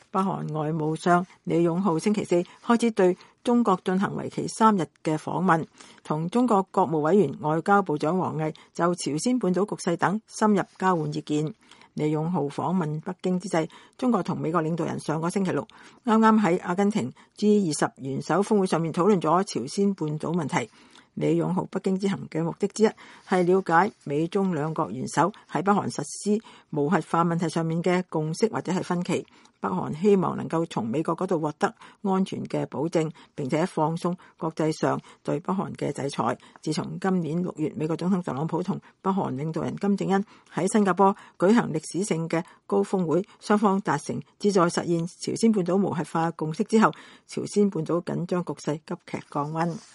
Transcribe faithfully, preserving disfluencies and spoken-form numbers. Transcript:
北韓外務相李勇浩星期四開始對中國進行為期三日嘅訪問，同中國國務委員外交部長王毅就朝鮮半島局勢等深入交換意見。李勇浩訪問北京之際，中國同美國領導人上個星期六啱啱喺阿根廷 G 二十元首峰會上面討論咗朝鮮半島問題。李勇浩北京之行嘅目的之一係了解美中兩國元首喺北韓實施無核化問題上面嘅共識或者係分歧。北韓希望能夠從美國嗰度獲得安全嘅保證，並且放鬆國際上對北韓嘅制裁。自從今年六月，美國總統特朗普同北韓領導人金正恩喺新加坡舉行歷史性嘅高峰會，雙方達成旨在實現朝鮮半島無核化共識之後，朝鮮半島緊張局勢急劇降溫。